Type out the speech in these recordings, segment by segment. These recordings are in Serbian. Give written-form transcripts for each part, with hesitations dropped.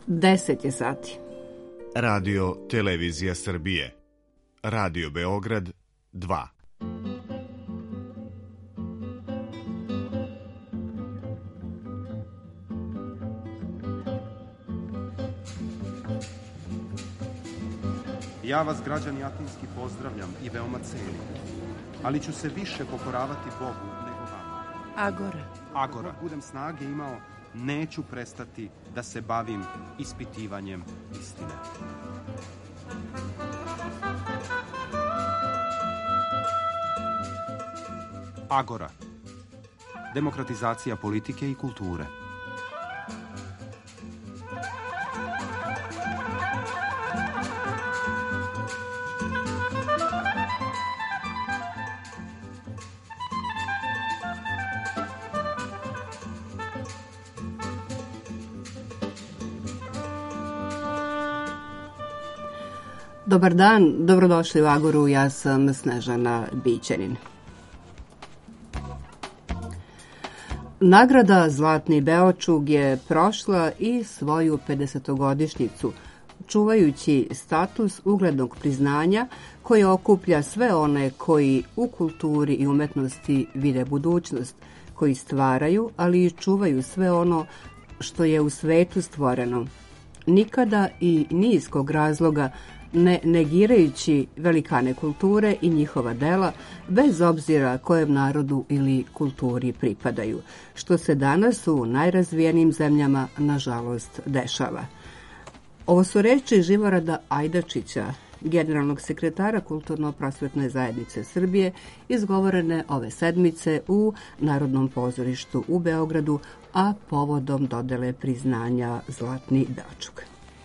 10 je sati. Radio Televizija Srbije. Radio Beograd 2. Ja vas, građani Atinski, pozdravljam i veoma cenim, ali ću se više pokoravati Bogu nego vama. Agora. Dok budem snage imao, neću prestati da se bavim ispitivanjem istine. Agora. Demokratizacija politike i kulture. Dobar dan, dobrodošli u Agoru, ja sam Snežana Bićanin. Nagrada Zlatni Beočug je prošla i svoju 50-godišnjicu, čuvajući status uglednog priznanja koje okuplja sve one koji u kulturi i umetnosti vide budućnost, koji stvaraju, ali i čuvaju sve ono što je u svetu stvoreno. Nikada i ni iz kog razloga ne negirajući velikane kulture i njihova dela, bez obzira kojem narodu ili kulturi pripadaju, što se danas u najrazvijenijim zemljama, nažalost, dešava. Ovo su reči Živorada Ajdačića, generalnog sekretara Kulturno-prosvetne zajednice Srbije, izgovorene ove sedmice u Narodnom pozorištu u Beogradu, a povodom dodele priznanja Zlatni Beočug.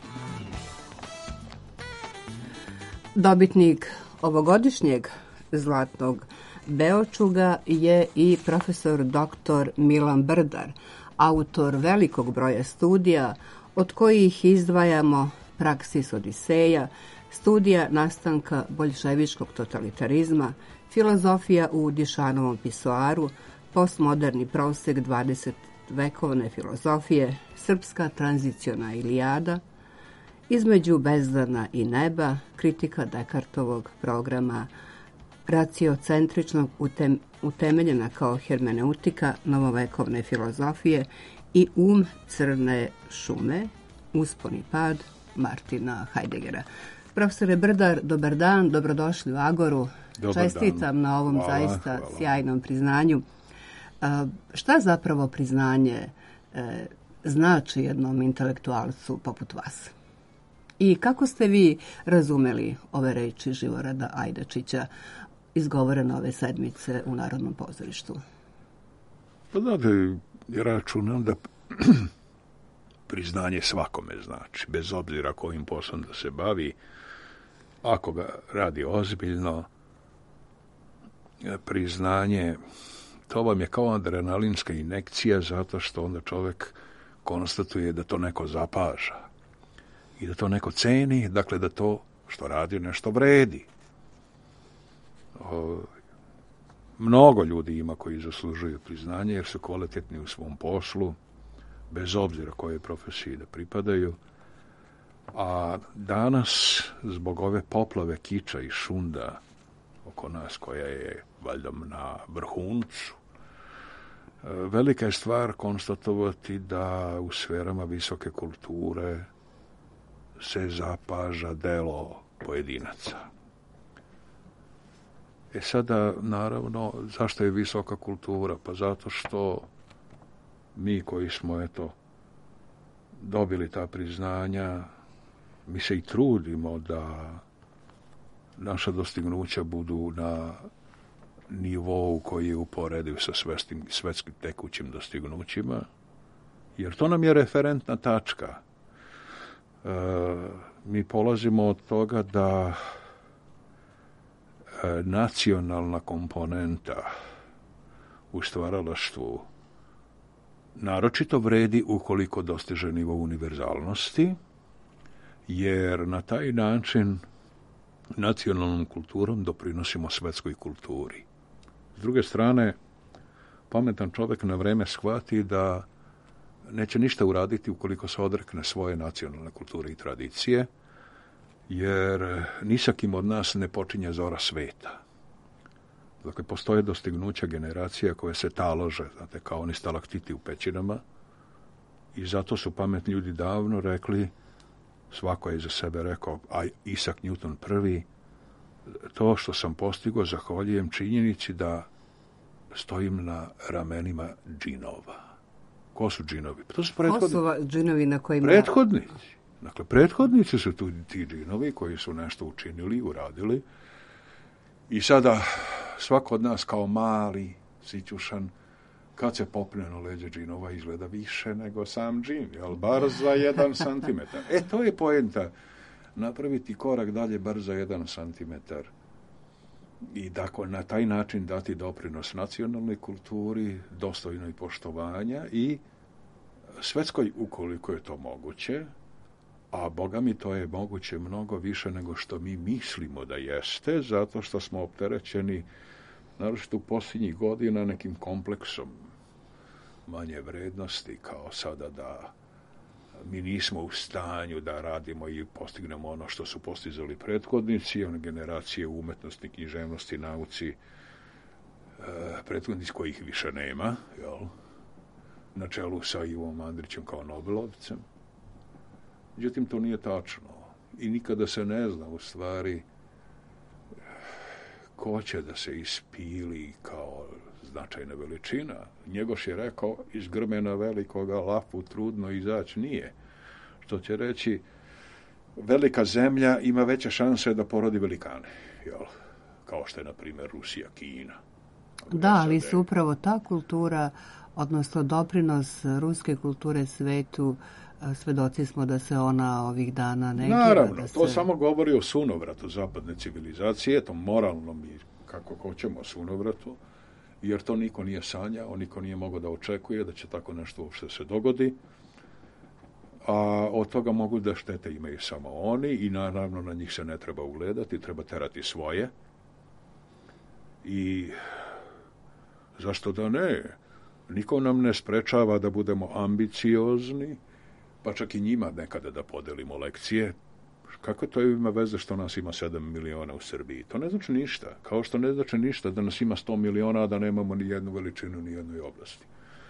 Dobitnik ovogodišnjeg Zlatnog Beočuga je i profesor dr. Milan Brdar, autor velikog broja studija, od kojih izdvajamo Praksis Odiseja, studija nastanka boljševičkog totalitarizma, filozofija u Dišanovom pisoaru, postmoderni prosek 20. vekovne filozofije, srpska tranziciona Ilijada, Između bezdana i neba, kritika Dekartovog programa raciocentričnog utemeljena kao hermeneutika novovekovne filozofije i crne šume, uspon i pad Martina Heideggera. Profesore Brdar, dobar dan, dobrodošli u Agoru. Čestitam na ovom zaista sjajnom priznanju. Šta zapravo priznanje znači jednom intelektualcu poput vas? I kako ste vi razumeli ove reči Živorada Ajdačića, izgovorene ove sedmice u Narodnom pozorištu? Pa znate, ja računam da priznanje svakome znači, bez obzira kojim poslom da se bavi, ako ga radi ozbiljno, priznanje, to vam je kao adrenalinska injekcija, zato što onda čovjek konstatuje da to neko zapaža i da to neko ceni, dakle da to što radi nešto vredi. Mnogo ljudi ima koji zaslužuju priznanje jer su kvalitetni u svom poslu, bez obzira kojoj profesiji da pripadaju. A danas, zbog ove poplave kiča i šunda oko nas, koja je valjda na vrhuncu, velika je stvar konstatovati da u sferama visoke kulture se zapaža delo pojedinaca. Sada, naravno, zašto je visoka kultura? Pa zato što mi koji smo, dobili ta priznanja, mi se i trudimo da naša dostignuća budu na nivou koji je uporediv sa svetskim tekućim dostignućima, jer to nam je referentna tačka. Mi polazimo od toga da nacionalna komponenta u stvaralaštvu naročito vredi ukoliko dostiže nivo univerzalnosti, jer na taj način nacionalnom kulturom doprinosimo svetskoj kulturi. S druge strane, pametan čovjek na vreme shvati da neće ništa uraditi ukoliko se odrekne svoje nacionalne kulture i tradicije, jer ni sa kim od nas ne počinje zora sveta. Dakle, postoje dostignuća generacija koje se talože, znate, kao oni stalaktiti u pećinama, i zato su pametni ljudi davno rekli, svako je za sebe rekao, a Isaac Newton prvi, to što sam postigao zahvaljujem činjenici da stojim na ramenima džinova. Ko su džinovi? To su prethodnici. Ko su džinovi na kojima... Prethodnici. Dakle, prethodnici su tu ti džinovi koji su nešto učinili, uradili. I sada svako od nas kao mali, sićušan, kad se popne na leđe džinova, izgleda više nego sam džin, jel? Bar za 1 santimetar. To je poenta. Napraviti korak dalje bar za 1 santimetar. I dakle, na taj način dati doprinos nacionalnoj kulturi, dostojnoj poštovanja i svetskoj, ukoliko je to moguće, a Boga mi to je moguće mnogo više nego što mi mislimo da jeste, zato što smo opterećeni, naročito u posljednjih godina, nekim kompleksom manje vrednosti, kao sada da mi nismo u stanju da radimo i postignemo ono što su postizali prethodnici, one generacije u umetnosti, književnosti, nauci, prethodnici kojih više nema, jel? Na čelu sa Ivom Andrićem kao Nobelovcem. Međutim, to nije tačno. I nikada se ne zna, u stvari, ko će da se ispili kao značajna veličina. Njegoš je rekao, iz grmena velikoga lapu trudno izaći nije. Što će reći, velika zemlja ima veće šanse da porodi velikane. Jel? Kao što je, na primjer, Rusija, Kina. Da, ali su upravo ta kultura, odnosno doprinos ruske kulture svetu, svedoci smo da se ona ovih dana negira. Naravno, to samo govori o sunovratu zapadne civilizacije, to moralnom i kako hoćemo sunovratu, jer to niko nije sanjao, niko nije mogao da očekuje da će tako nešto uopšte se dogodi, a od toga mogu da štete imaju samo oni i naravno na njih se ne treba ugledati, treba terati svoje. I zašto da ne? Niko nam ne sprečava da budemo ambiciozni, pa čak i njima nekada da podelimo lekcije. Kako to ima veze što nas ima 7 miliona u Srbiji? To ne znači ništa. Kao što ne znači ništa da nas ima 100 miliona, a da nemamo ni jednu veličinu, ni jednoj oblasti.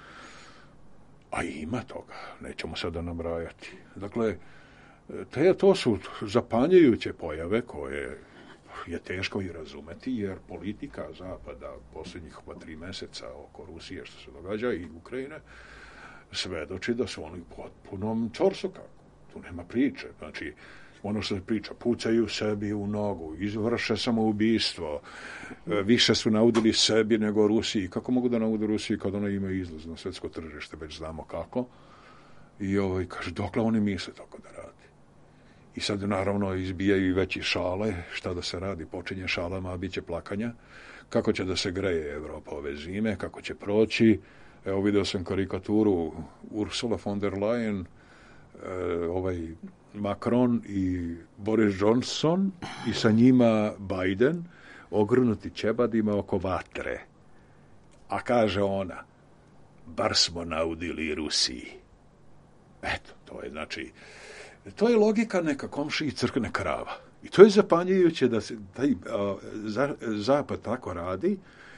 A ima toga. Nećemo sada nabrajati. Dakle, to su zapanjujuće pojave koje je teško i razumeti, jer politika Zapada posljednjih 3 meseca oko Rusije, što se događa, i Ukrajine, svedoči da su oni u potpunom ćorsokaku. Tu nema priče. Znači, ono što se priča, pucaju sebi u nogu, izvrše samoubistvo, više su naudili sebi nego Rusiji. Kako mogu da naude Rusiji kad ona ima izlaz na svetsko tržište, već znamo kako. I kaže, dokle oni misle tako da radi. I sad, naravno, izbijaju i veći šale, šta da se radi, počinje šalama, a bit će plakanja. Kako će da se greje Evropa ove zime, kako će proći. Evo, video sam karikaturu Ursula von der Leyen, Macron i Boris Johnson i sa njima Biden ogrnuti ćebadima oko vatre. A kaže ona, bar smo naudili Rusiji. Eto, to je, znači, to je logika neka komšiji crkne krava. I to je zapanjujuće da se taj Zapad tako radi,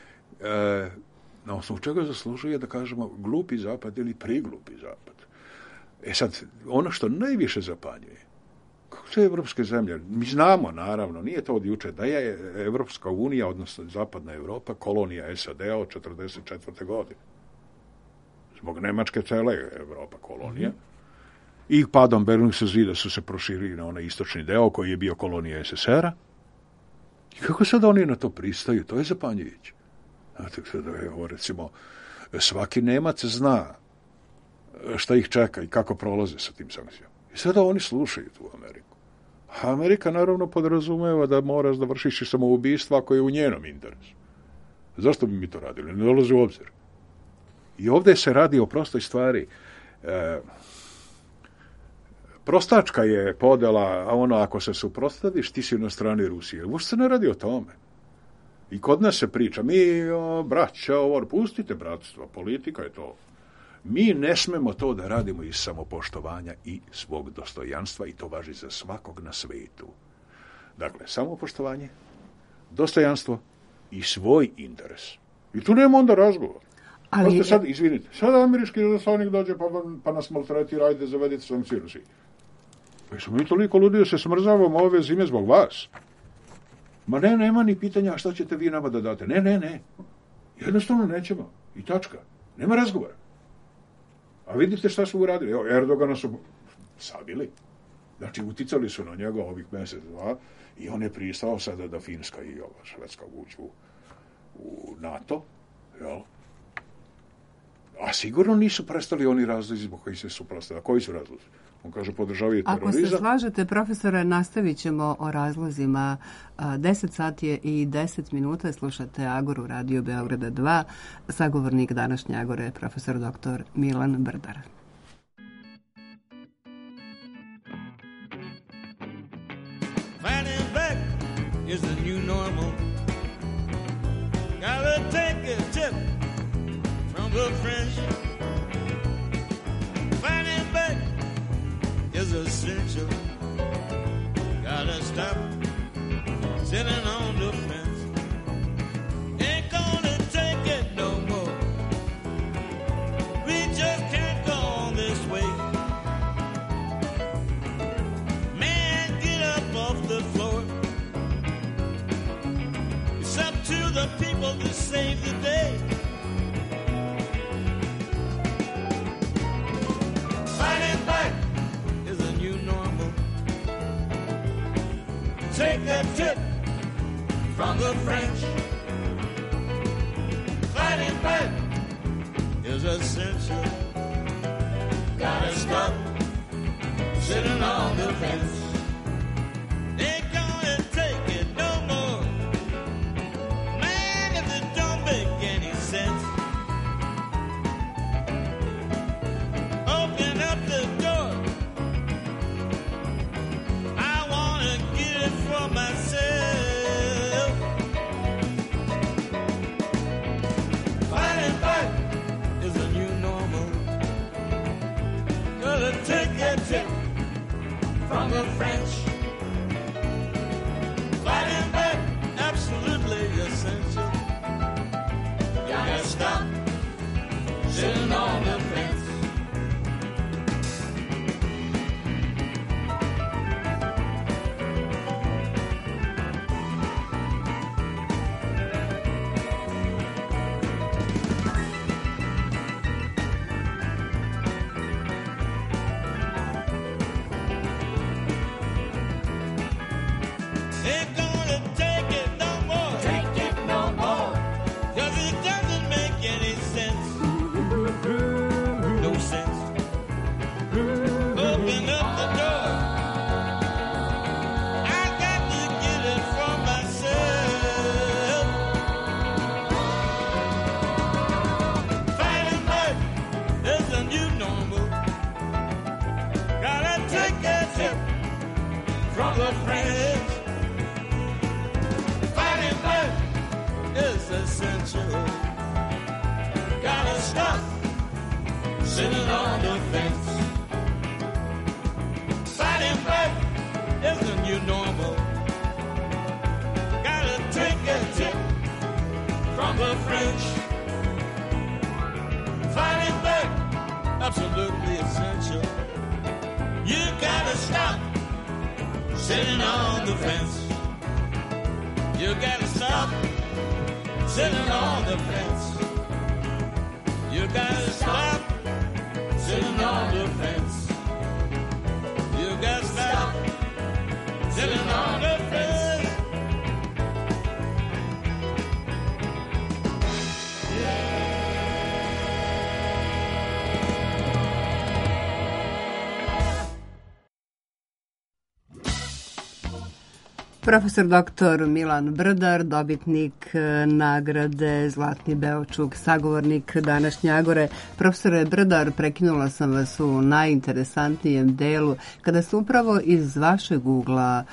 na osnovu čega zaslužuje da kažemo glupi Zapad ili priglupi Zapad. Sad, ono što najviše zapanjuje, kako su evropske zemlje, mi znamo, naravno, nije to od juče, da je Evropska unija, odnosno Zapadna Evropa, kolonija SAD-a od 1944. godine. Zbog Nemačke cele Evropa kolonija. I padom Berlinskog zida su se proširili na onaj istočni deo koji je bio kolonija SSR-a. I kako sad oni na to pristaju? To je zapanjujuće. Znate, recimo, svaki Nemac zna šta ih čeka i kako prolaze sa tim sankcijama. I sada oni slušaju tu Ameriku. A Amerika naravno podrazumeva da mora da vršiš samoubistva ako je u njenom interesu. Zašto bi mi to radili? Ne dolazi u obzir. I ovdje se radi o prostoj stvari. Prostačka je podela, a ono ako se suprotstaviš, ti si na strani Rusije. Uopšte se ne radi o tome. I kod nas se priča, mi, braća, pustite bratstvo, politika je to. Mi ne smemo to da radimo iz samopoštovanja i svog dostojanstva i to važi za svakog na svetu. Dakle, samopoštovanje, dostojanstvo i svoj interes. I tu nema onda razgovor. Ali sad, izvinite, sad američki izaslanik dođe pa nas maltretira, ajde zavedite sankcije Rusiji. Pa smo mi toliko ludi da se smrzavamo ove zime zbog vas. Ma ne, nema ni pitanja šta ćete vi nama da date. Ne. Jednostavno nećemo. I tačka. Nema razgovora. A vidite šta su uradili. Evo, Erdogana su sabili. Znači, uticali su na njega ovih mjesec, dva, i on je pristao sada da Finska i ova Švedska uđu u NATO, jel? A sigurno nisu prestali oni razlozi zbog koji se suprotstavljaju. Koji su razlozi? On kaže, podržavaju terorizam. Ako se slažete, profesore, nastavit ćemo o razlozima. 10 sati je i 10 minuta. Slušate Agoru, Radio Beograda 2. Sagovornik današnje Agore je profesor dr. Milan Brdar. Fighting back is the new normal. Gotta take a tip from the French. Fighting back is essential. Gotta stop sitting on the fence. Ain't gonna take it no more. We just can't go on this way. Man, get up off the floor. It's up to the people to save the day. Fighting back is a new normal. Take a tip from the French. Fighting back is essential. Gotta stop sitting on the fence. Ain't gonna take it no more. Man, if it don't make any sense, open up the door. I wanna get it for myself. Fighting back is a new normal. Gotta take a tip from the French. Fighting back, absolutely essential. Gotta stop sitting on the fence. Ain't gonna take it no more. Take it no more. 'Cause it doesn't make any sense. No sense. Open up the door. I got to get it for myself. Fighting back is a new normal. Gotta take a tip from the French. Fighting back is essential. Gotta stop sitting on the fence. Fighting back is the new normal. Gotta take a tip from the French. Fighting back, absolutely essential. You gotta stop sitting on the fence. You gotta stop sitting on the fence. You gotta stop sitting on the fence. You gotta stop sitting on the fence. Profesor dr. Milan Brdar, dobitnik nagrade Zlatni Beočuk, sagovornik današnje Agore. Profesore Brdar, prekinula sam vas u najinteresantnijem delu, kada ste upravo iz vašeg ugla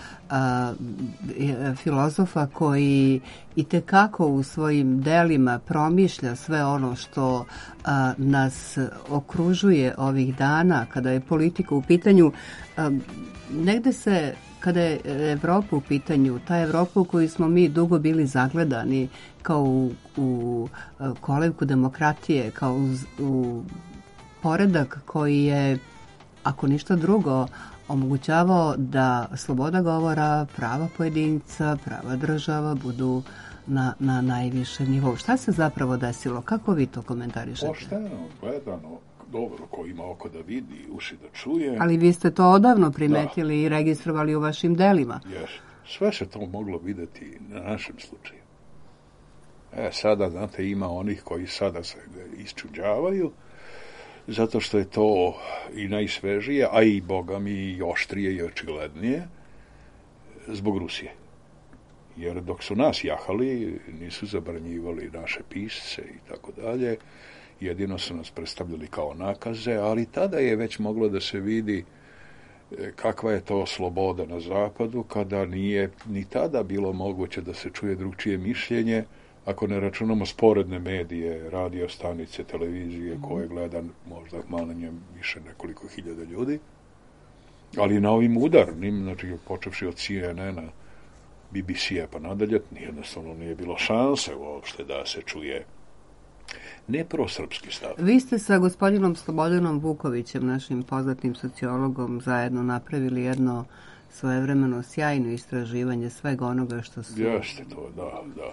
filozofa koji itekako u svojim delima promišlja sve ono što nas okružuje ovih dana, kada je politika u pitanju, negde se, kada je Evropa u pitanju, ta Evropa u koju smo mi dugo bili zagledani kao u kolevku demokratije, kao u poredak koji je, ako ništa drugo, omogućavao da sloboda govora, prava pojedinca, prava država budu na najvišem nivou. Šta se zapravo desilo? Kako vi to komentarišete? Pošteno, gledano, dobro, ko ima oko da vidi, uši da čuje. Ali vi ste to odavno primetili i registrovali u vašim delima. Yes. Sve se to moglo videti na našem slučaju. Sada, znate, ima onih koji sada se isčuđavaju, zato što je to i najsvežije, a i, boga mi, i oštrije i očiglednije, zbog Rusije. Jer dok su nas jahali, nisu zabranjivali naše pisce i tako dalje, jedino su nas predstavljali kao nakaze, ali tada je već moglo da se vidi kakva je to sloboda na zapadu, kada nije ni tada bilo moguće da se čuje drugčije mišljenje, ako ne računamo sporedne medije, radio stanice, televizije, koje gleda možda manje više nekoliko hiljada ljudi, ali na ovim udarnim, znači počevši od CNN-a, BBC-a pa nadalje, jednostavno nije bilo šanse uopšte da se čuje neprosrpski stav. Vi ste sa gospodinom Slobodanom Vukovićem, našim poznatim sociologom, zajedno napravili jedno svojevremeno sjajno istraživanje svega onoga što su... Jeste to, da.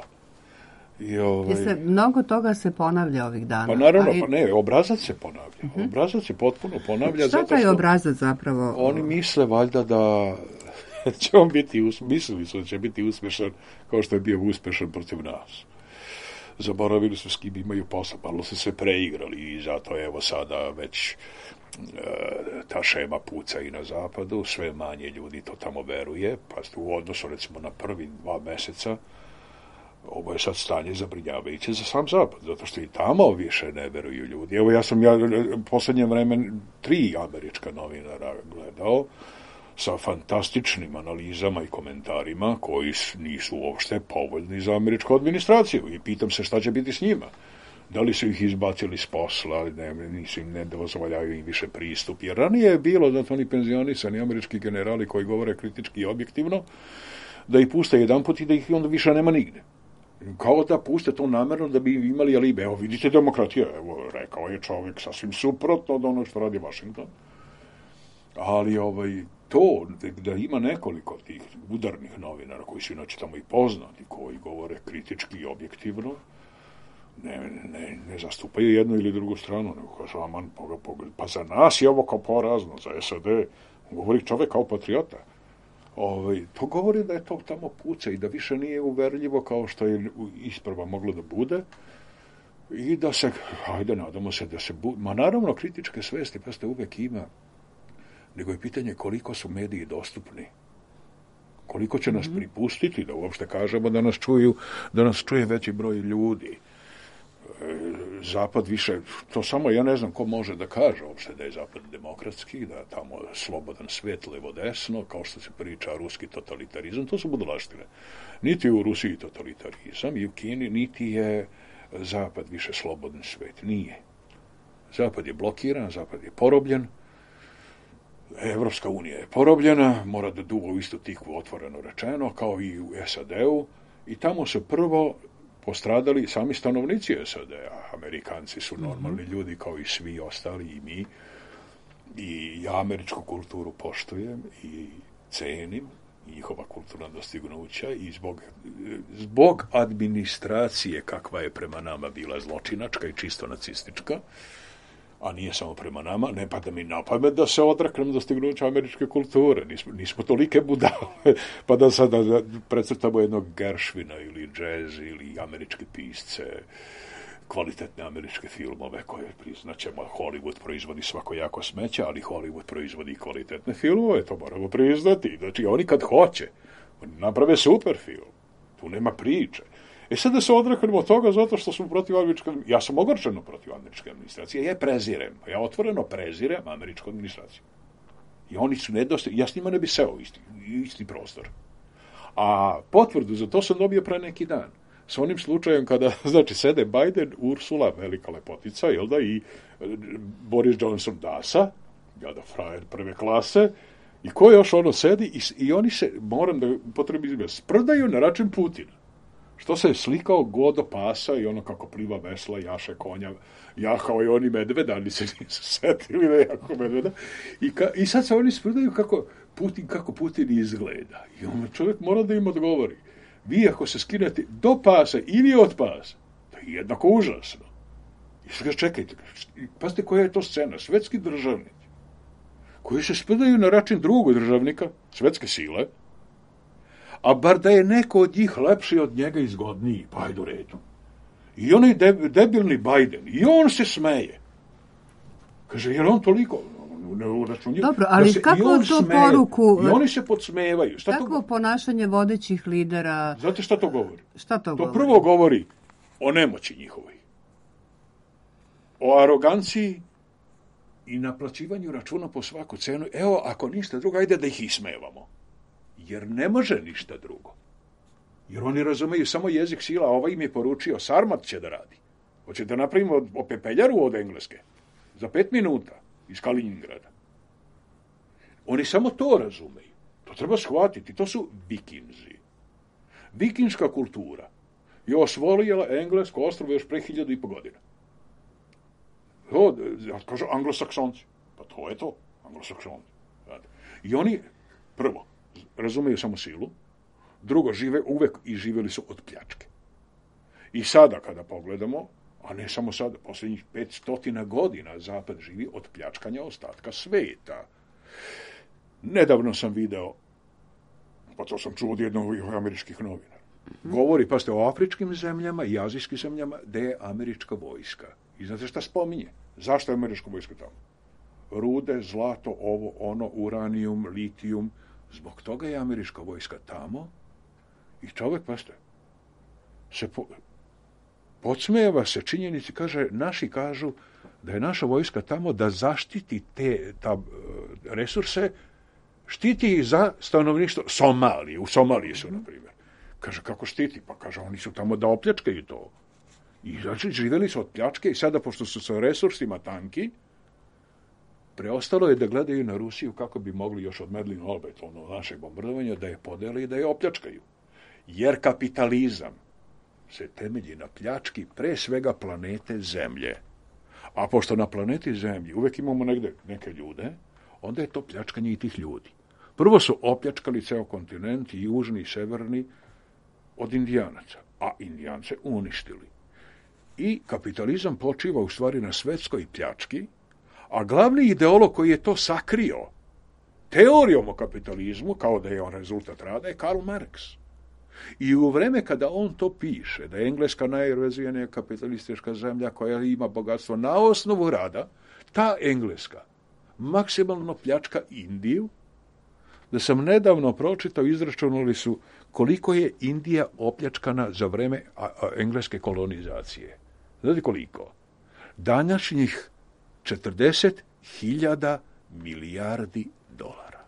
Mnogo toga se ponavlja ovih dana. Pa naravno, obrazac se ponavlja. Obrazac se potpuno ponavlja. Šta taj obrazac zapravo? Oni misle valjda da će on biti, mislili su da će biti uspešan kao što je bio uspešan protiv nas. Zaboravili su s kim imaju posao, malo su se preigrali i zato evo sada već ta šema puca i na zapadu, sve manje ljudi to tamo veruje, pa u odnosu recimo na prvi 2 meseca ovo je sad stanje zabrinjavajuće za sam zapad, zato što i tamo više ne veruju ljudi. Evo ja poslednje vreme 3 američka novinara gledao sa fantastičnim analizama i komentarima koji nisu uopšte povoljni za američku administraciju i pitam se šta će biti s njima. Da li su ih izbacili s posla, nisu im ne dozvoljaju im više pristup, jer ranije je bilo da oni penzionisani američki generali koji govore kritički i objektivno, da ih puste jedanput i da ih onda više nema nigde. Kao da puste to namerno da bi imali alibi. Evo vidite demokratija, evo rekao je čovjek sasvim suprotno od ono što radi Washington. Ali to da ima nekoliko tih udarnih novinara koji su inače tamo i poznati, koji govore kritički i objektivno, ne zastupaju jednu ili drugu stranu, nego kažu, aman, pa za nas je ovo kao porazno, za SAD, govori čovjek kao patriota. To govori da je to tamo puca i da više nije uverljivo kao što je isprva moglo da bude i da se, nadamo se da se ma naravno kritičke svesti, pa ste uvek ima, nego je pitanje koliko su mediji dostupni, koliko će nas pripustiti da uopšte kažemo da nas čuje veći broj ljudi. Zapad više, to samo ja ne znam ko može da kaže uopšte da je Zapad demokratski, da je tamo slobodan svet, levo desno, kao što se priča ruski totalitarizam, to su budalaštine. Niti u Rusiji totalitarizam i u Kini, niti je Zapad više slobodan svet. Nije. Zapad je blokiran, Zapad je porobljen, Evropska unija je porobljena, mora da duva u istu tikvu otvoreno rečeno, kao i u SAD-u, i tamo su prvo postradali sami stanovnici SAD-a. Amerikanci su normalni ljudi kao i svi ostali i mi. I ja američku kulturu poštujem i cenim, njihova kulturna dostignuća i zbog administracije kakva je prema nama bila zločinačka i čisto nacistička, a nije samo prema nama, ne pada mi na pamet da se odreknem dostignuća američke kulture. Nismo tolike budale, pa da sada precrtamo jednog Gershwina ili džez ili američke pisce, kvalitetne američke filmove koje priznaćemo. Hollywood proizvodi svakojako smeća, ali Hollywood proizvodi kvalitetne filmove, to moramo priznati. Znači, oni kad hoće, Naprave super film. Tu nema priče. Sad da se odreknemo toga zato što smo protiv američke... Ja sam ogorčeno protiv američke administracije. Ja je prezirem. Ja otvoreno prezirem američku administraciju. I oni su nedostojni. Ja s njima ne bi seo isti prostor. A potvrdu za to sam dobio pre neki dan. S onim slučajem kada, znači, sede Biden, Ursula, velika lepotica, jel da, i Boris Johnson Dasa, jada frajer prve klase, i ko još ono sedi, i oni se, moram da upotrebim, sprdaju na račun Putina. Što se je slikao godo pasa i ono kako pliva vesla, jaše konja, jahao i oni medveda, ali se nisu setili da jako medveda. I sad se oni sprdaju kako Putin izgleda. I on čovjek mora da im odgovori. Vi ako se skinete do pasa ili od pasa, to je jednako užasno. I sad čekajte, pazite koja je to scena. Svetski državnici koji se sprdaju na račun drugog državnika, svetske sile, a bar da je neko od njih lepši od njega i zgodniji, pa ajde u redu. I onaj debilni Biden, i on se smeje. Kaže, jer on toliko... Dobro, ali kako to poruku... I oni se podsmevaju. Kakvo ponašanje vodećih lidera... Znate šta to govori? Šta to govori? To prvo govori o nemoći njihovoj. O aroganciji i naplaćivanju računa po svaku cenu. Evo, ako ništa drugo, ajde da ih ismevamo. Jer ne može ništa drugo. Jer oni razumeju samo jezik sila, a ovaj im je poručio, Sarmat će da radi. Hoće da napravimo opepeljaru od Engleske. Za 5 minuta. Iz Kaliningrada. Oni samo to razumeju. To treba shvatiti. To su vikinzi. Vikinška kultura je osvojila Englesko ostrvo još pre 1500 godina. To, kažu anglosaksonci. Pa to je to. Anglosaksonci. I oni, prvo, razumeju samo silu. Drugo, žive uvek i živjeli su od pljačke. I sada kada pogledamo, a ne samo sada, posljednjih 500 godina Zapad živi od pljačkanja ostatka sveta. Nedavno sam video, pa to sam čuo od jednog američkih novinara, govori, pa ste o afričkim zemljama i azijskim zemljama, gde je američka vojska. I znate šta spominje? Zašto je američka vojska tamo? Rude, zlato, ovo, ono, uranijum, litijum. Zbog toga je američka vojska tamo i čovjek, pa ste, se podsmejeva se činjenici, kaže, naši kažu da je naša vojska tamo da zaštiti ta resurse, štiti za stanovništvo Somalije. U Somaliji su, na primjer. Kaže, kako štiti? Pa kaže, oni su tamo da opljačkaju to. I znači, živjeli su od pljačke i sada, pošto su sa resursima tanki, preostalo je da gledaju na Rusiju kako bi mogli još od Medlin Olbet, ono našeg bombardovanja, da je podele i da je opljačkaju. Jer kapitalizam se temelji na pljački pre svega planete Zemlje. A pošto na planeti Zemlji uvek imamo negde neke ljude, onda je to pljačkanje i tih ljudi. Prvo su opljačkali ceo kontinent, i južni i severni, od Indijanaca, a Indijance uništili. I kapitalizam počiva u stvari na svetskoj pljački, a glavni ideolog koji je to sakrio teorijom o kapitalizmu, kao da je on rezultat rada, je Karl Marx. I u vreme kada on to piše, da je Engleska najrazvijenija kapitalistička zemlja koja ima bogatstvo na osnovu rada, ta Engleska maksimalno pljačka Indiju, da sam nedavno pročitao, izračunali su koliko je Indija opljačkana za vreme engleske kolonizacije. Znate koliko? Današnjih 40.000 milijardi dolara.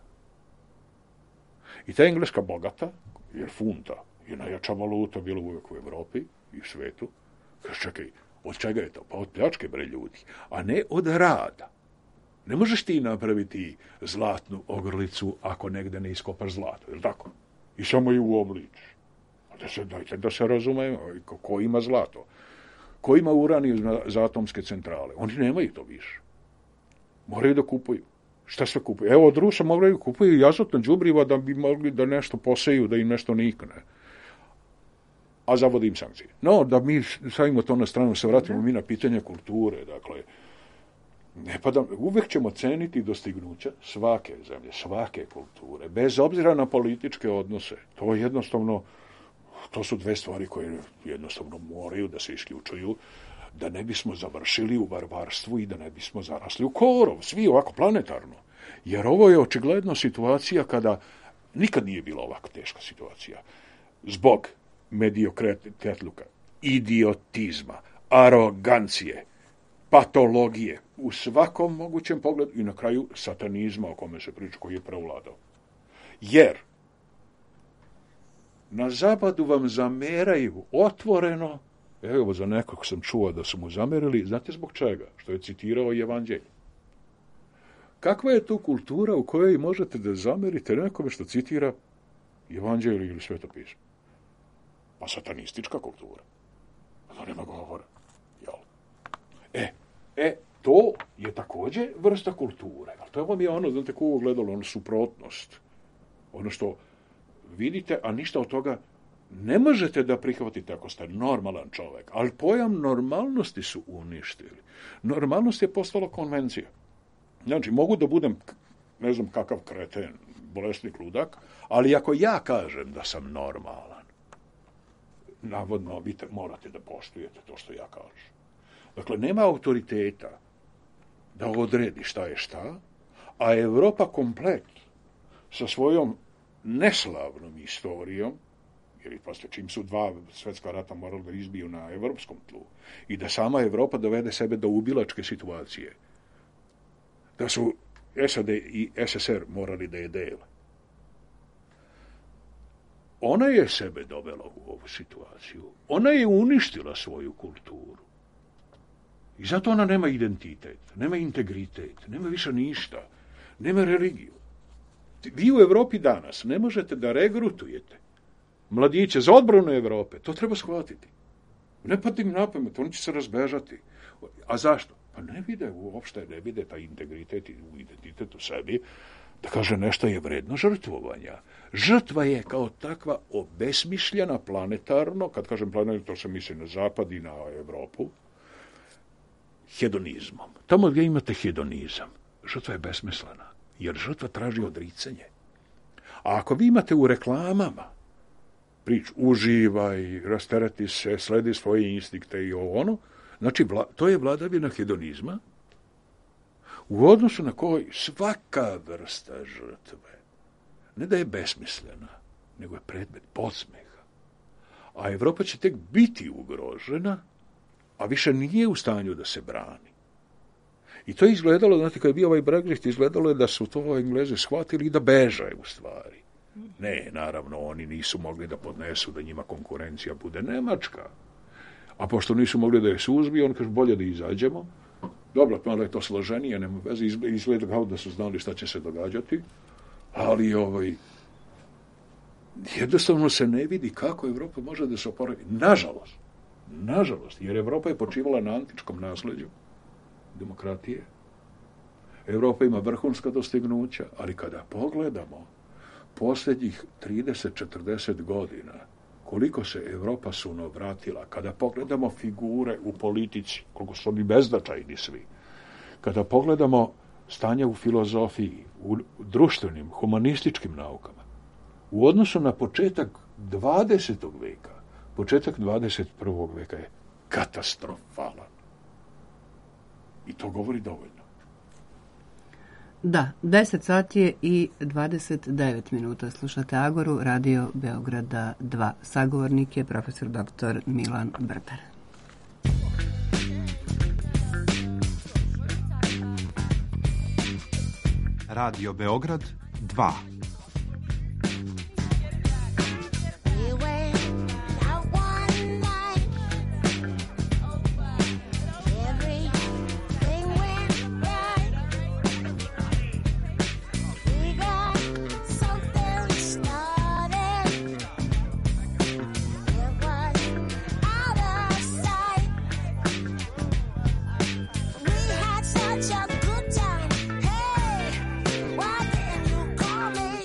I ta Engleska bogata, jer funta je najjača valuta bilo uvijek u Evropi i u svetu, kaže, čekaj, od čega je to? Pa od pljačke, bre, ljudi, a ne od rada. Ne možeš ti napraviti zlatnu ogrlicu ako negde ne iskopaš zlato, je li tako? I samo ju uobličiš. Dajte da se razumemo, ko ima zlato? Ko ima uraniju za atomske centrale? Oni nemaju to više. Moraju da kupuju. Šta sve kupuju? Evo, od Rusa moraju kupuju azotna đubriva da bi mogli da nešto poseju, da im nešto nikne. A zavode im sankcije. No, da mi stavimo to na stranu, se vratimo mi na pitanje kulture. Dakle, uvek ćemo ceniti dostignuća svake zemlje, svake kulture, bez obzira na političke odnose. To jednostavno, to su dve stvari koje jednostavno moraju da se isključuju, da ne bismo završili u barbarstvu i da ne bismo zarasli u korov, svi ovako planetarno. Jer ovo je očigledno situacija kada nikad nije bila ovako teška situacija. Zbog mediokretluka, idiotizma, arogancije, patologije, u svakom mogućem pogledu i na kraju satanizma o kome se priča, koji je prevladao. Jer na zapadu vam zameraju otvoreno, evo za nekog sam čuo da su mu zamerili, znate zbog čega? Što je citirao Evanđelje. Kakva je tu kultura u kojoj možete da zamerite nekome što citira Evanđelje ili Sveto pismo? Pa satanistička kultura. To nema govora. To je također vrsta kulture. Ali to vam je ono, znate, ko gledalo, ono suprotnost. Ono što vidite, a ništa od toga ne možete da prihvatite ako ste normalan čovjek. Ali pojam normalnosti su uništili. Normalnost je postala konvencija. Znači, mogu da budem, ne znam kakav kreten, bolesnik, ludak, ali ako ja kažem da sam normalan, navodno vi morate da poštujete to što ja kažem. Dakle, nema autoriteta da odredi šta je šta, a Europa komplet sa svojom neslavnom istorijom, jer pa čim su 2 svjetska rata morali da izbiju na evropskom tlu, i da sama Europa dovede sebe do ubilačke situacije, da su SAD i SSR morali da je dele. Ona je sebe dovela u ovu situaciju. Ona je uništila svoju kulturu. I zato ona nema identitet, nema integritet, nema više ništa, nema religiju. Vi u Evropi danas ne možete da regrutujete mladiće za odbranu Evrope. To treba shvatiti. Ne pati im na pamet, oni će se razbežati. A zašto? Pa ne vide taj integritet i identitet u sebi, da kaže nešto je vredno žrtvovanja. Žrtva je kao takva obesmišljena planetarno, kad kažem planetarno, to se misli na zapad i na Evropu, hedonizmom. Tamo gdje imate hedonizam, žrtva je besmislena, jer žrtva traži odricanje. A ako vi imate u reklamama priču uživaj, rastereti se, sledi svoje instinkte i ono, znači to je vladavina hedonizma, u odnosu na kojoj svaka vrsta žrtve ne da je besmislena, nego je predmet podsmeha. A Evropa će tek biti ugrožena, a više nije u stanju da se brani. I to je izgledalo, znate, kad je bio ovaj Brexit, izgledalo je da su to Englezi shvatili i da beže u stvari. Ne, naravno, oni nisu mogli da podnesu da njima konkurencija bude Nemačka. A pošto nisu mogli da je suzbiju, on kaže bolje da izađemo. Dobro, malo je to složenije, nema veze, izgleda kao da su znali šta će se događati, ali jednostavno se ne vidi kako Evropa može da se oporavi. Nažalost, jer Evropa je počivala na antičkom nasleđu demokratije. Evropa ima vrhunska dostignuća, ali kada pogledamo posljednjih 30-40 godina, koliko se Evropa sunovratila, kada pogledamo figure u politici, koliko su oni beznačajni svi, kada pogledamo stanje u filozofiji, u društvenim, humanističkim naukama, u odnosu na početak 20. veka, početak 21. veka je katastrofalan. I to govori dovoljno. Da, 10 sati je i 29 minuta. Slušate Agoru, Radio Beograda 2. Sagovornik je profesor dr. Milan Brber. Radio Beograd 2. Such a good time. Hey, why didn't you call me?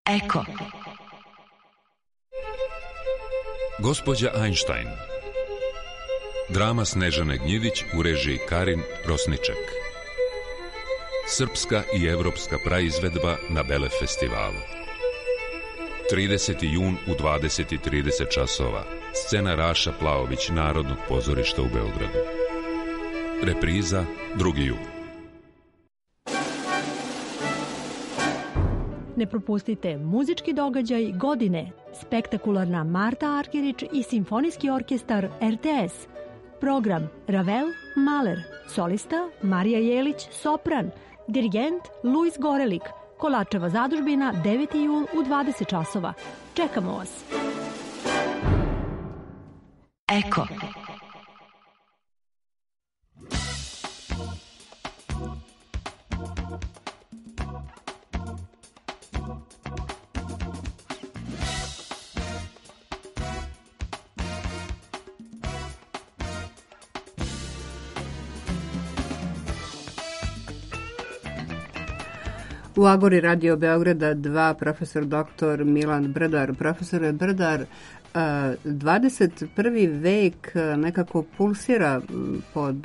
Eko. Gospođa Einstein. Drama Snežane Gnjidić u režiji Karin Rosniček. Srpska i evropska praizvedba na Bele festivalu. 30. jun u 20:30 časova. Scena Raša Plaović Narodnog pozorišta u Beogradu. Repriza 2. jun. Ne propustite muzički događaj godine, spektakularna Marta Arkerić i simfonijski orkestar RTS. Program Ravel, Mahler, solista Marija Jelić, sopran, dirigent Luis Gorelik, Kolačeva zadužbina 9. jul u 20 časova. Čekamo vas. Eko. U Agori Radio Beograda 2, profesor dr. Milan Brdar. Profesore Brdar, 21. vek nekako pulsira pod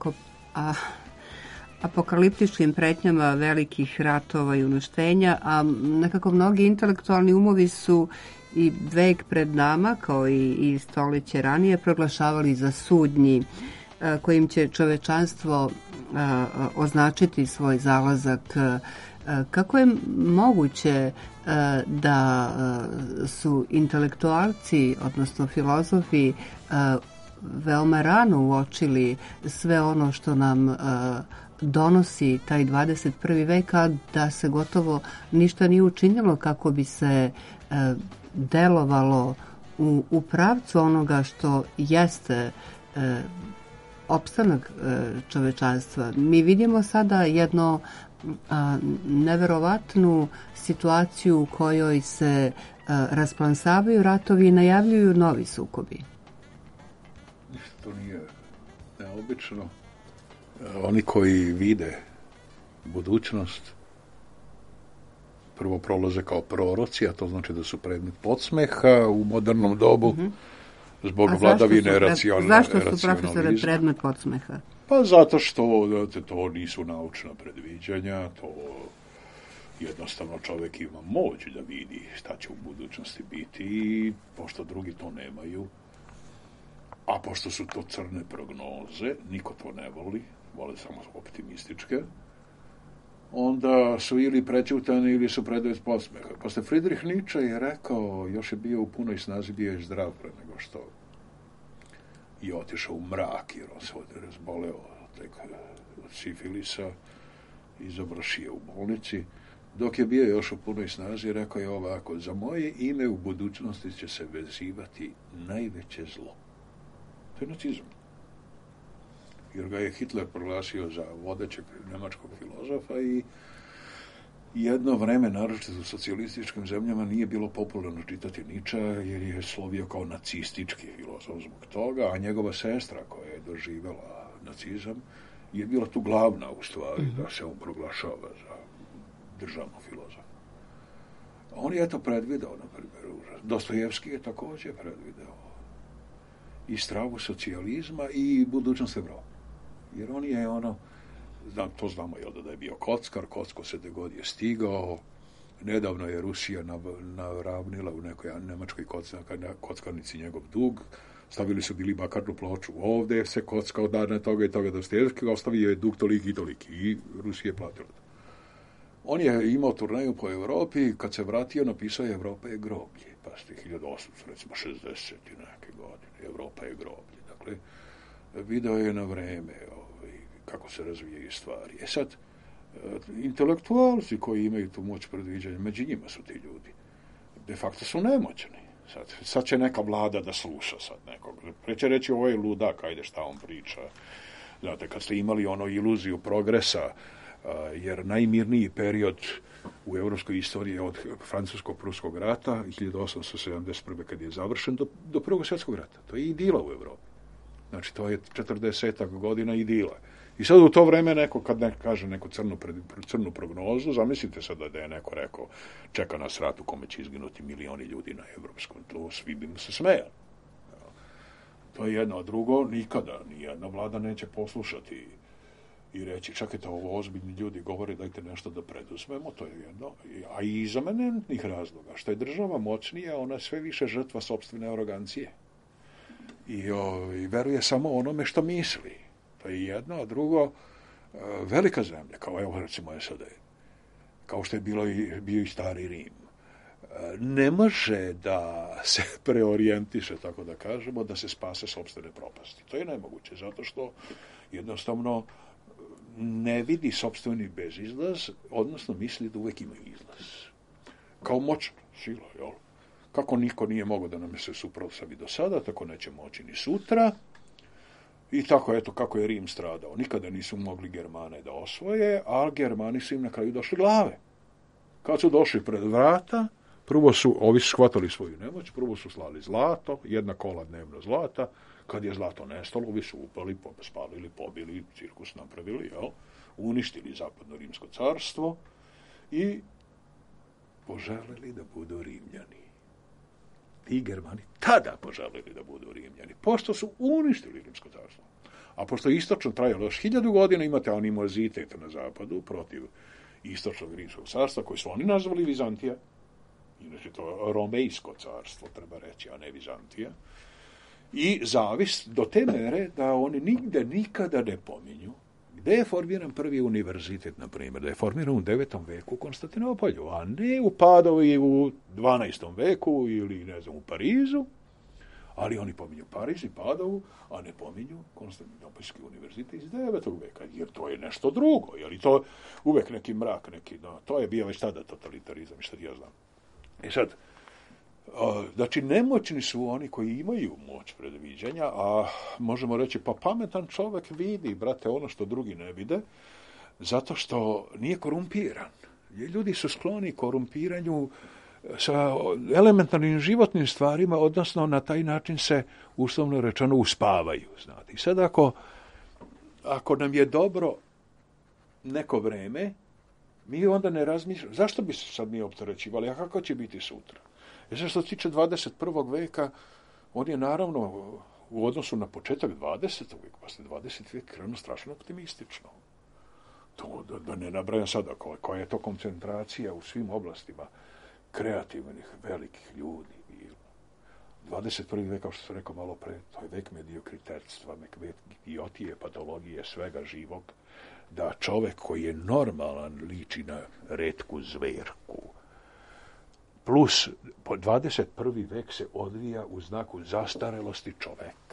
apokaliptičkim pretnjama velikih ratova i uništenja, a nekako mnogi intelektualni umovi su i vek pred nama, kao i stoljeće ranije, proglašavali za sudnji, kojim će čovečanstvo označiti svoj zalazak. Kako je moguće da su intelektualci, odnosno filozofi, veoma rano uočili sve ono što nam donosi taj 21. vek, a da se gotovo ništa nije učinilo kako bi se delovalo u pravcu onoga što jeste opstanak čovečanstva? Mi vidimo sada jedno neverovatnu situaciju u kojoj se rasplansavaju ratovi i najavljuju novi sukobi. To nije neobično. Oni koji vide budućnost prvo prolaze kao proroci, a to znači da su predmet podsmeha u modernom dobu zbog vladavine racionalizma. Zašto su, profesore, predmet podsmeha? Pa zato što to nisu naučna predviđanja, to jednostavno čovjek ima moć da vidi šta će u budućnosti biti i pošto drugi to nemaju, a pošto su to crne prognoze, niko to ne vole samo optimističke, onda su ili prećutani ili su predmet podsmeha. Posle Friedrich Nietzsche je rekao, još je bio u punoj snazi, bio je zdrav pre nego što i otišao u mrak, jer on se razboleo od sifilisa i završio u bolnici. Dok je bio još u punoj snazi, rekao je ovako: za moje ime u budućnosti će se vezivati najveće zlo. To je nacizam. Jer ga je Hitler proglasio za vodećeg nemačkog filozofa i jedno vreme, naročito u socijalističkim zemljama, nije bilo popularno čitati Nietzsche, jer je slovio kao nacistički filozof zbog toga, a njegova sestra koja je doživjela nacizam je bila tu glavna u stvari da se on proglašava za državnog filozofa. On je to predvideo, na primjer, Dostojevski je također predvideo i stravu socijalizma i budućnost Evrope. Jer on je to znamo da je bio kockar, kocko se dogod je stigao, nedavno je Rusija naravnila u nekoj nemačkoj kockarnici njegov dug, stavili su bili bakarnu ploču, ovdje se kockao dana toga i toga Dostojevskog, ostavio je dug toliki i toliki i Rusija je platila to. On je imao turneju po Evropi, kad se vratio napisao je Evropa je groblje, pa ste 1860 i neke godine, Evropa je groblje. Dakle, video je na vreme kako se razvijaju stvari. Sad, intelektualci koji imaju tu moć predviđanja, među njima su ti ljudi. De facto su nemoćni. Sad će neka vlada da sluša sad nekog. Preće reći, ovo je ludak, ajde šta on priča. Znate, kad ste imali iluziju progresa, jer najmirniji period u evropskoj istoriji je od Francusko-Pruskog rata 1871. kad je završen do Prvog svjetskog rata. To je idila u Evropi. Znači, to je 40 godina idila. I sad u to vreme neko, kad neko kaže neku crnu prognozu, zamislite sad da je neko rekao, čeka nas rat u kome će izginuti milioni ljudi na evropskom tlu, svi bi mu se smejali. To je jedno, a drugo, nikada nijedna vlada neće poslušati i reći, čekajte, ovo ozbiljni ljudi govore, dajte nešto da preduzmemo, to je jedno. A i iz eminentnih razloga, što je država moćnija, ona je sve više žrtva sopstvene arogancije. I veruje samo onome što misli. To je jedno, a drugo, velika zemlja, kao evo recimo SAD, kao što je bio i stari Rim, ne može da se preorijentiše, tako da kažemo, da se spase sopstvene propasti. To je nemoguće, zato što jednostavno ne vidi sopstveni bezizlaz, odnosno misli da uvek ima izlaz. Kao moćna sila, jel? Kako niko nije mogao da nam se suprotstavi do sada, tako neće moći ni sutra. I tako, eto, kako je Rim stradao. Nikada nisu mogli Germane da osvoje, a Germani su im na kraju došli glave. Kad su došli pred vrata, prvo su, ovi shvatili svoju nemoć, prvo su slali zlato, 1 kola dnevno zlata. Kad je zlato nestalo, ovi su upali, spalili, pobili, cirkus napravili, jel? Uništili zapadno Rimsko carstvo i poželeli da budu Rimljani. Ti Germani tada poželeli da budu Rimljani, pošto su uništili Rimsko carstvo. A pošto je istočno trajalo još 1000 godina, imate animozitet na zapadu protiv istočnog Rimskog carstva, koje su oni nazvali Vizantija. Inače to Romejsko carstvo, treba reći, a ne Vizantija. I zavist do te mere da oni nigde nikada ne pominju gde je formiran prvi univerzitet, na primjer, da je formiran u 9. veku u Konstantinopolju, a ne u Padovi u 12. veku ili, ne znam, u Parizu, ali oni pominju Pariz i Padovu, a ne pominju Konstantinopoljski univerzitet iz 9. veka, jer to je nešto drugo, jer i to uvek neki mrak, to je bio već tada totalitarizam, što ja znam. I sad, znači, nemoćni su oni koji imaju moć predviđanja, a možemo reći, pa pametan čovjek vidi, brate, ono što drugi ne vide, zato što nije korumpiran. Ljudi su skloni korumpiranju sa elementarnim životnim stvarima, odnosno na taj način se, uslovno rečeno, uspavaju. Znate. I sad ako nam je dobro neko vreme, mi onda ne razmišljamo, zašto bi se sad mi opterećivali, a kako će biti sutra? Jer što se tiče 21. veka, on je naravno u odnosu na početak 20. veka, pa se 20. vek krenuo strašno optimistično. To, da ne nabrajam sada koja je to koncentracija u svim oblastima kreativnih, velikih ljudi. 21. vek, kao što sam rekao malo pre, to je vek mediokriterstva, vek idiotije, patologije, svega živog, da čovek koji je normalan liči na retku zverku. Plus, 21. vek se odvija u znaku zastarelosti čoveka.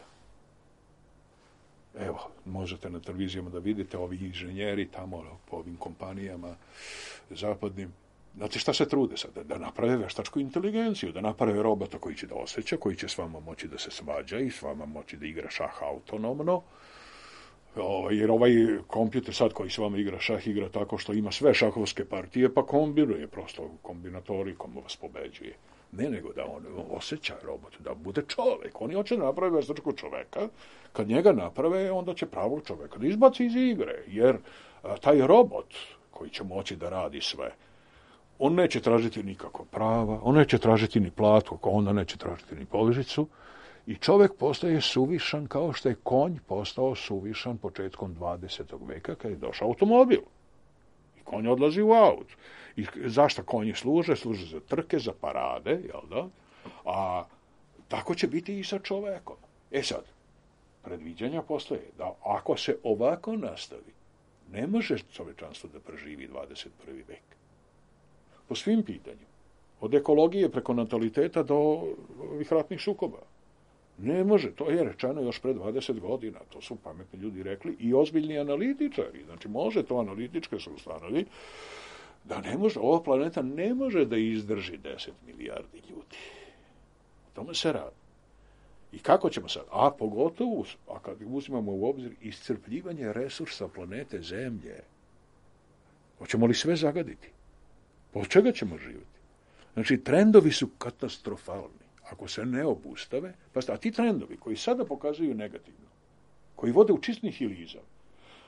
Evo, možete na televizijama da vidite ovi inženjeri tamo po ovim kompanijama zapadnim. Znate šta se trude sad? Da naprave veštačku inteligenciju, da naprave robota koji će da osjeća, koji će s vama moći da se svađa i s vama moći da igra šah autonomno. Jer ovaj kompjuter sad koji s vama igra šah, igra tako što ima sve šahovske partije, pa kombinuje, prosto kombinatorikom vas pobeđuje. Ne nego da on osjeća robot, da bude čovek. Oni hoće da naprave veštačku čoveka, kad njega naprave, onda će pravog čoveka da izbaci iz igre, jer taj robot koji će moći da radi sve, on neće tražiti nikako prava, on neće tražiti ni platu, onda neće tražiti ni položicu, i čovjek postaje suvišan kao što je konj postao suvišan početkom 20. veka kad je došao automobil. I konj odlazi u aut. I zašto konji služe? Služe za trke, za parade, jel da? A tako će biti i sa čovjekom. E sad, predviđanja postoje da ako se ovako nastavi, ne može čovečanstvo da preživi 21. vek. Po svim pitanjima. Od ekologije preko nataliteta do ovih ratnih sukoba. Ne može, to je rečeno još pre 20 godina, to su pametni ljudi rekli i ozbiljni analitičari, znači može to analitičke se ustanovi, da ne može, ova planeta ne može da izdrži 10 milijardi ljudi. O tome se radi. I kako ćemo sad? A pogotovo, a kad uzimamo u obzir iscrpljivanje resursa planete Zemlje, hoćemo li sve zagaditi? Od čega ćemo živjeti? Znači, trendovi su katastrofalni. Ako se ne obustave, a ti trendovi koji sada pokazuju negativno, koji vode u čist nihilizam,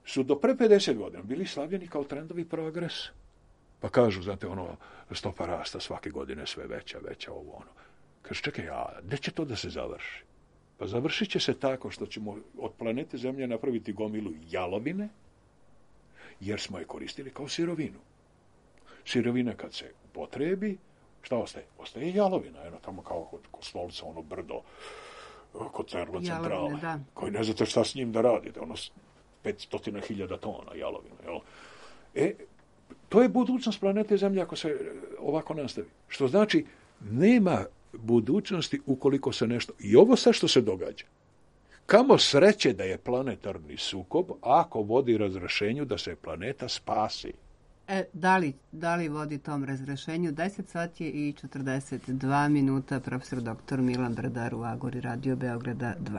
su do pre 50 godina bili slavljeni kao trendovi progresa. Pa kažu, znate, stopa rasta svake godine sve veća, ovo. Kaže, čekaj, a gde će to da se završi? Pa završit će se tako što ćemo od planete Zemlje napraviti gomilu jalovine, jer smo je koristili kao sirovinu. Sirovina kad se upotrebi, šta ostaje? Ostaje jalovina, tamo kao kod Stolca, brdo, kod termocentrale, koji ne znate šta s njim da radite, 500.000 tona jalovina. To je budućnost planete Zemlje ako se ovako nastavi. Što znači, nema budućnosti ukoliko se nešto... I ovo sve što se događa. Kamo sreće da je planetarni sukob ako vodi razrešenju da se planeta spasi. Da li vodi tom razrešenju? 10 sati i 42 minuta. Profesor dr. Milan Brdar u Agori, Radio Beograda 2.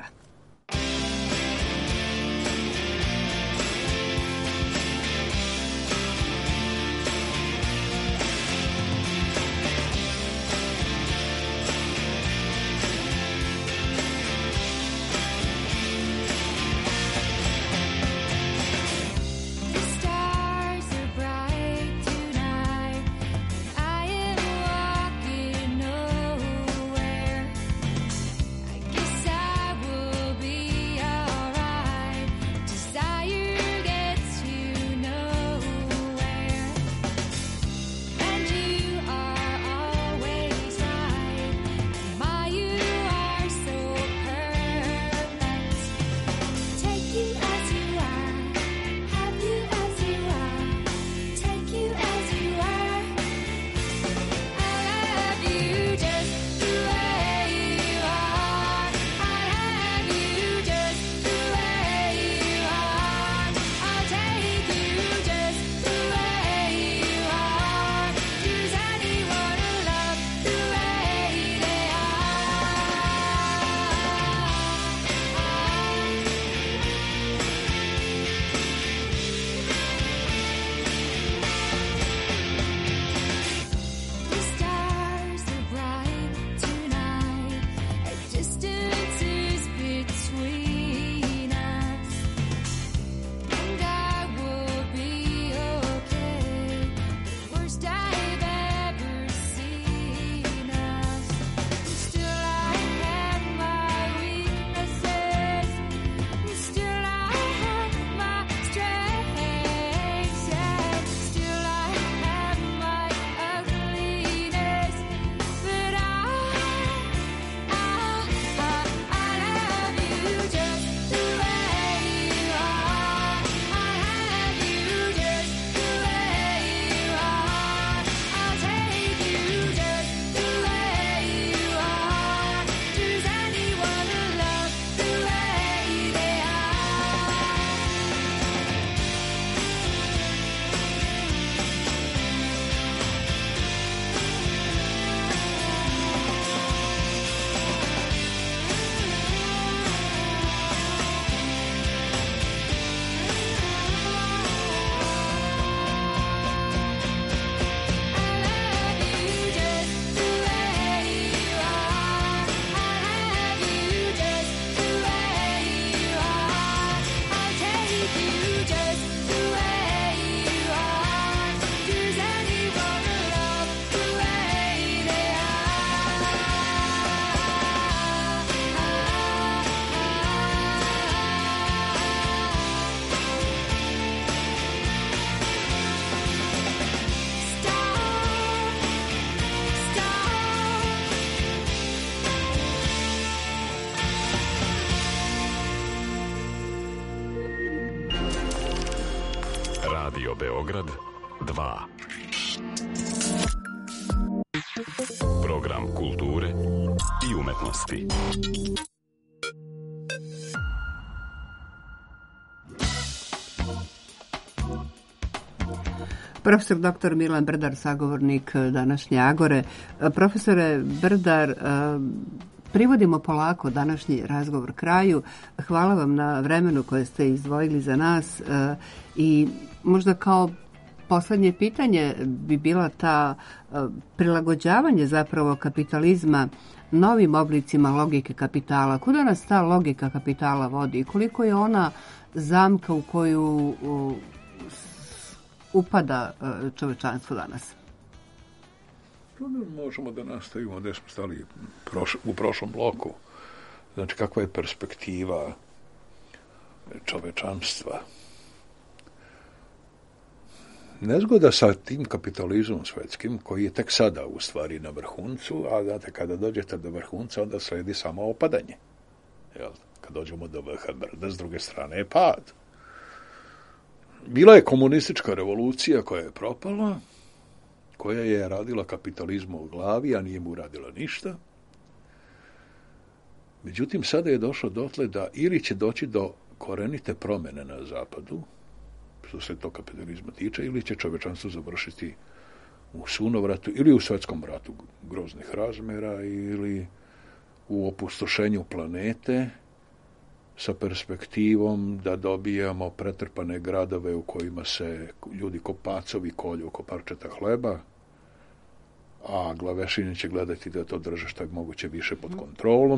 Radio Beograd 2. Program kulture i umetnosti. Profesor dr. Milan Brdar, sagovornik današnje Agore. Profesore Brdar, privodimo polako današnji razgovor kraju. Hvala vam na vremenu koje ste izdvojili za nas i možda kao Poslednje pitanje bi bila ta prilagođavanje zapravo kapitalizma novim oblicima logike kapitala. Kuda nas ta logika kapitala vodi i koliko je ona zamka u koju upada čovečanstvo danas? Možemo da nastavimo gde smo stali u prošlom bloku. Znači, kakva je perspektiva čovečanstva? Nezgoda sa tim kapitalizmom svetskim, koji je tek sada u stvari na vrhuncu, a znate, kada dođete do vrhunca, onda sledi samo opadanje. Jel? Kad dođemo do vrha brda, s druge strane je pad. Bila je komunistička revolucija koja je propala, koja je radila kapitalizmu u glavi, a nije mu radila ništa. Međutim, sada je došlo dotle da ili će doći do korenite promjene na zapadu, što se to kapitalizma tiče, ili će čovečanstvo završiti u sunovratu ili u svetskom ratu groznih razmjera ili u opustošenju planete sa perspektivom da dobijamo pretrpane gradove u kojima se ljudi ko pacovi kolju oko parčeta hleba, a glavešine će gledati da to drže što je moguće više pod kontrolom,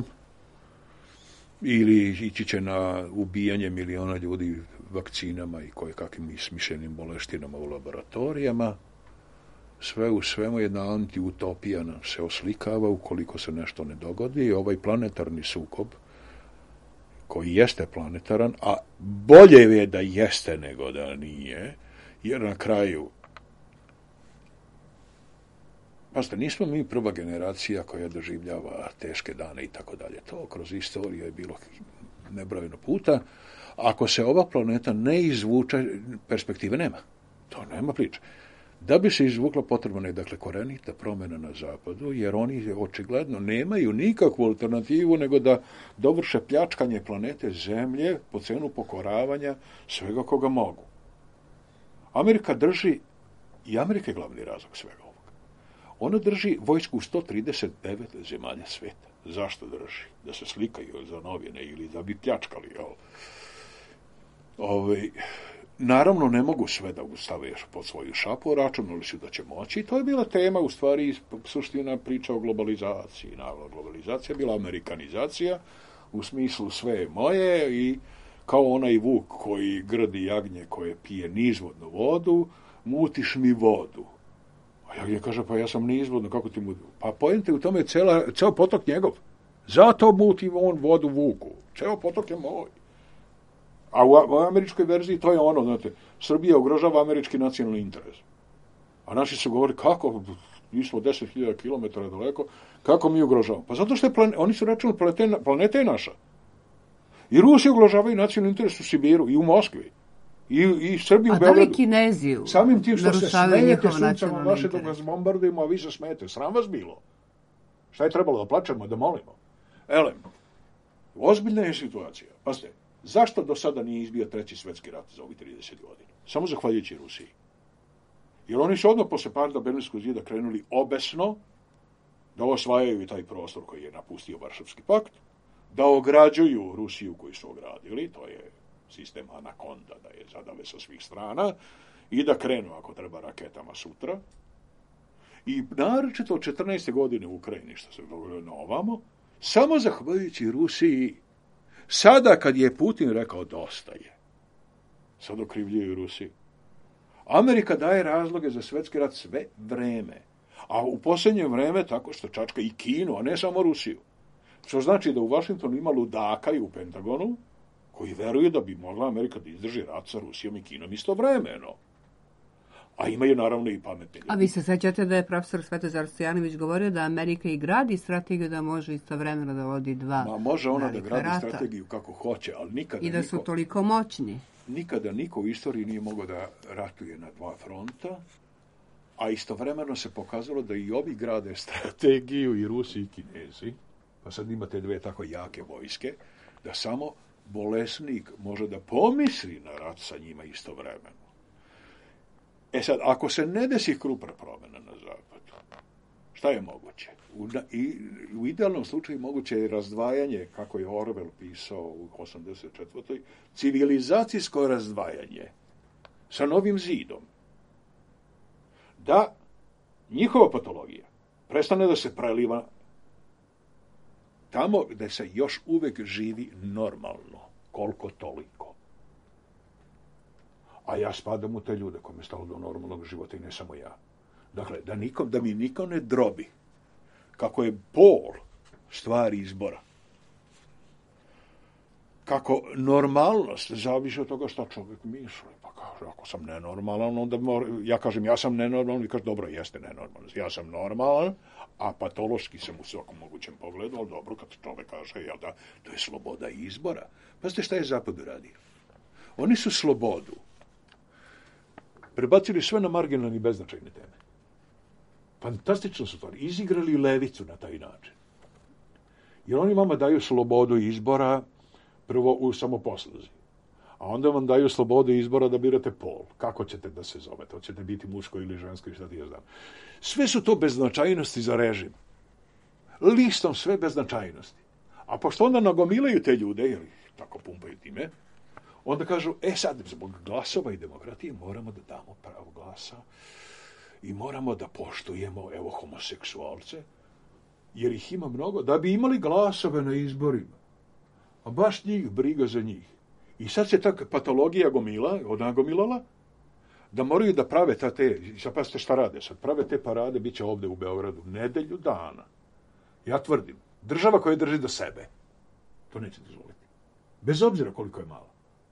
ili ići će na ubijanje miliona ljudi vakcinama i kojekakvim smišljenim boleštinama u laboratorijama. Sve u svemu jedna antiutopija nam se oslikava ukoliko se nešto ne dogodi. Ovaj planetarni sukob, koji jeste planetaran, a bolje je da jeste nego da nije, jer na kraju, pazite, nismo mi prva generacija koja doživljava teške dane i tako dalje. To kroz istoriju je bilo nebrojeno puta. Ako se ova planeta ne izvuče, perspektive nema. To nema priče. Da bi se izvukla, potrebna je, dakle, korenita promjena na zapadu, jer oni očigledno nemaju nikakvu alternativu nego da dovrše pljačkanje planete Zemlje po cenu pokoravanja svega koga mogu. Amerika drži, i Amerika je glavni razlog svega ovoga, ona drži vojsku u 139 zemalja sveta. Zašto drži? Da se slikaju za novine ili da bi pljačkali, jel? Naravno, ne mogu sve da stave pod svoju šapu, računali su da će moći. To je bila tema, u stvari, suština priča o globalizaciji. Naravno, globalizacija je bila amerikanizacija, u smislu sve je moje, i kao onaj vuk koji grdi jagnje koje pije nizvodnu vodu, mutiš mi vodu. A jagnje kaže, pa ja sam nizvodno, kako ti muti? Pa pojente u tome je ceo potok njegov. Zato muti on vodu vuku. Ceo potok je moj. A u američkoj verziji to je ono, znate, Srbija ugrožava američki nacionalni interes. A naši su govorili, kako, mi smo 10.000 km daleko, kako mi ugrožavamo? Pa zato što oni su računali, planeta je naša. I Rusi ugrožavaju nacionalni interes u Sibiru i u Moskvi. I Srbiju u Beogradu. A da li Kinezi samim tim što se smejete suncama vaše interes? dok vas bombardujemo, a vi se smejete. Sram vas bilo. Šta je trebalo, da plačemo, da molimo? Ozbiljna je situacija. Pazite, zašto do sada nije izbio treći svjetski rat za ovih 30 godina? Samo zahvaljujući Rusiji. Jer oni su odmah posle pada Berlinskog zida krenuli obesno da osvajaju taj prostor koji je napustio Varšavski pakt, da ograđuju Rusiju koju su ogradili, to je sistem Anakonda, da je zadave sa svih strana, i da krenu, ako treba, raketama sutra. I naročito od 14. godine u Ukrajini, što se dogodilo na ovamo, samo zahvaljujući Rusiji. Sada kad je Putin rekao dosta je, sad okrivljuju Rusiju. Amerika daje razloge za svjetski rat sve vreme, a u posljednje vreme tako što čačka i Kinu, a ne samo Rusiju. Što znači da u Vašingtonu ima ludaka i u Pentagonu koji veruju da bi mogla Amerika da izdrži rat sa Rusijom i Kinom istovremeno. A imaju naravno i pametni ljudi. A vi se sećate da je profesor Svetozar Stojanović govorio da Amerika i gradi strategiju da može istovremeno da vodi dva može ona da gradi rata. Strategiju kako hoće, ali nikada i da su toliko moćni. Nikada niko u istoriji nije mogao da ratuje na dva fronta, a istovremeno se pokazalo da i ovi grade strategiju, i Rusi i Kinezi, pa sad imate dve tako jake vojske, da samo bolesnik može da pomisli na rat sa njima istovremeno. Sad, ako se ne desi krupna promjena na zapadu, šta je moguće? U idealnom slučaju moguće je razdvajanje, kako je Orwell pisao u 84. civilizacijsko razdvajanje sa novim zidom. da njihova patologija prestane da se preliva tamo gde se još uvek živi normalno, koliko toliko. A ja spadam u te ljude kome je stalo do normalnog života i ne samo ja. Dakle, da mi niko ne drobi kako je pol stvar izbora. Kako normalnost zavisi od toga šta čovjek misli. Pa kaže, ako sam nenormalan, onda ja kažem ja sam nenormalan i kaže, dobro, jeste nenormalan. Ja sam normalan, a patološki sam u svakom mogućem pogledu, ali dobro, kad čovjek kaže, jel da, to je sloboda izbora. Pazite šta je Zapad uradio. Oni su slobodu prebacili sve na marginalne i beznačajne teme. Fantastično su to. Izigrali levicu na taj način. Jer oni vama daju slobodu izbora prvo u samoposluzi. A onda vam daju slobodu izbora da birate pol. Kako ćete da se zovete? Hoćete biti muško ili žensko i šta ti ja znam. Sve su to beznačajnosti za režim. Listom sve beznačajnosti. A pošto onda nagomilaju te ljude, jer ih tako pumpaju time, onda kažu, sad, zbog glasova i demokratije moramo da damo pravo glasa i moramo da poštujemo, evo, homoseksualce, jer ih ima mnogo, da bi imali glasove na izborima. A baš njih briga za njih. I sad se ta patologija nagomilala, da moraju da prave sad pazite šta rade, sad prave te parade, bit će ovde u Beogradu, nedelju dana. Ja tvrdim, država koja drži do sebe, to neće dozvoliti. Bez obzira koliko je malo.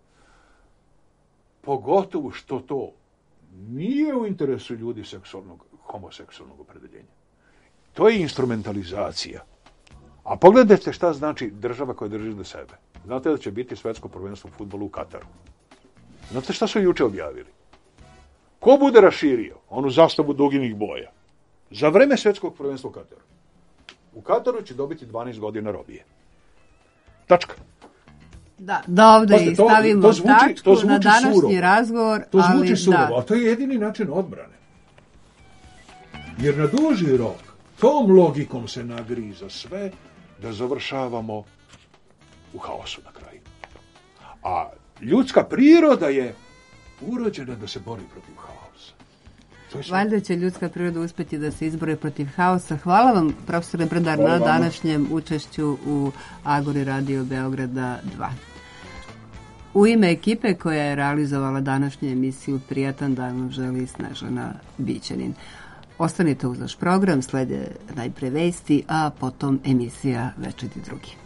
Pogotovo što to nije u interesu ljudi homoseksualnog opredeljenja. To je instrumentalizacija. A pogledajte šta znači država koja drži do sebe. Znate da će biti svetsko prvenstvo u fudbalu u Kataru. Znate šta su juče objavili? Ko bude raširio onu zastavu duginih boja za vreme svetskog prvenstva u Kataru? U Kataru će dobiti 12 godina robije. Tačka. Da ovdje stavimo tačku na današnji razgovor. To zvuči surovo, a to je jedini način odbrane. Jer na duži rok tom logikom se nagriza sve da završavamo u haosu na kraju. A ljudska priroda je urođena da se bori protiv haosa. Valjda će ljudska priroda uspjeti da se izbori protiv haosa. Hvala vam, profesore Brdar, na današnjem učešću u Agori Radio Beograda 2. U ime ekipe koja je realizovala današnju emisiju, prijatan dan vam želi Snežana Bićanin. Ostanite uz naš program, slede najpre vesti, a potom emisija Večiti drugi.